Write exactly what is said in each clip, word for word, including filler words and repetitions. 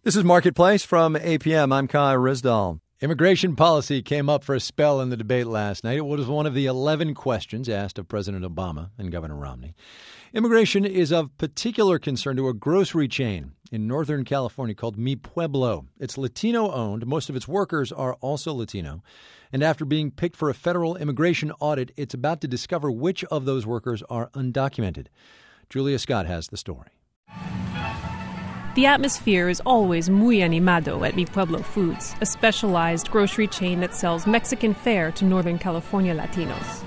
This is Marketplace from A P M. I'm Kai Rizdal. Immigration policy came up for a spell in the debate last night. It was one of the eleven questions asked of President Obama and Governor Romney. Immigration is of particular concern to a grocery chain in Northern California called Mi Pueblo. It's Latino-owned. Most of its workers are also Latino. And after being picked for a federal immigration audit, it's about to discover which of those workers are undocumented. Julia Scott has the story. The atmosphere is always muy animado at Mi Pueblo Foods, a specialized grocery chain that sells Mexican fare to Northern California Latinos.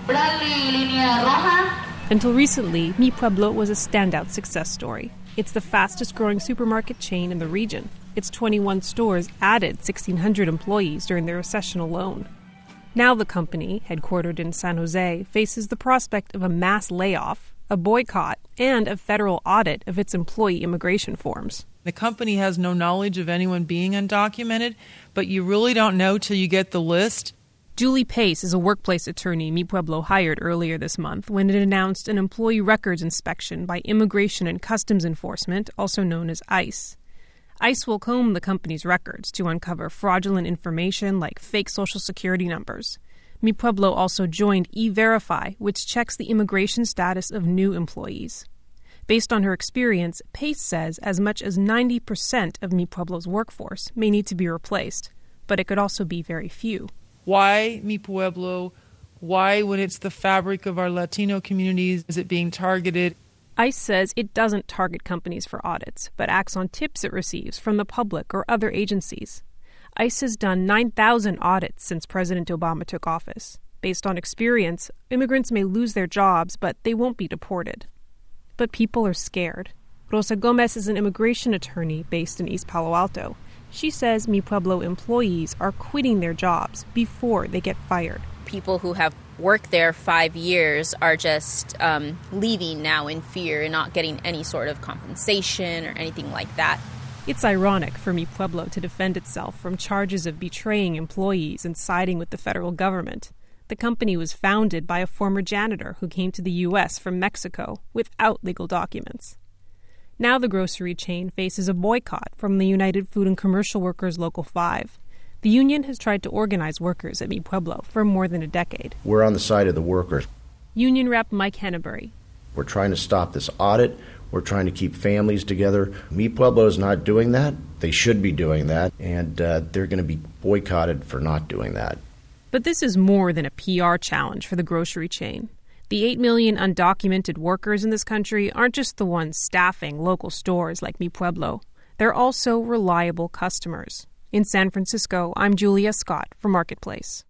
Until recently, Mi Pueblo was a standout success story. It's the fastest-growing supermarket chain in the region. Its twenty-one stores added sixteen hundred employees during the recession alone. Now the company, headquartered in San Jose, faces the prospect of a mass layoff, a boycott, and a federal audit of its employee immigration forms. The company has no knowledge of anyone being undocumented, but you really don't know till you get the list. Julie Pace is a workplace attorney Mi Pueblo hired earlier this month when it announced an employee records inspection by Immigration and Customs Enforcement, also known as ICE. ICE will comb the company's records to uncover fraudulent information like fake Social Security numbers. Mi Pueblo also joined E-Verify, which checks the immigration status of new employees. Based on her experience, Pace says as much as ninety percent of Mi Pueblo's workforce may need to be replaced, but it could also be very few. Why Mi Pueblo? Why, when it's the fabric of our Latino communities, is it being targeted? ICE says it doesn't target companies for audits, but acts on tips it receives from the public or other agencies. ICE has done nine thousand audits since President Obama took office. Based on experience, immigrants may lose their jobs, but they won't be deported. But people are scared. Rosa Gomez is an immigration attorney based in East Palo Alto. She says Mi Pueblo employees are quitting their jobs before they get fired. People who have worked there five years are just um, leaving now in fear and not getting any sort of compensation or anything like that. It's ironic for Mi Pueblo to defend itself from charges of betraying employees and siding with the federal government. The company was founded by a former janitor who came to the U S from Mexico without legal documents. Now the grocery chain faces a boycott from the United Food and Commercial Workers Local five. The union has tried to organize workers at Mi Pueblo for more than a decade. We're on the side of the workers. Union rep Mike Henneberry. We're trying to stop this audit. We're trying to keep families together. Mi Pueblo is not doing that. They should be doing that, and uh, they're going to be boycotted for not doing that. But this is more than a P R challenge for the grocery chain. The eight million undocumented workers in this country aren't just the ones staffing local stores like Mi Pueblo. They're also reliable customers. In San Francisco, I'm Julia Scott for Marketplace.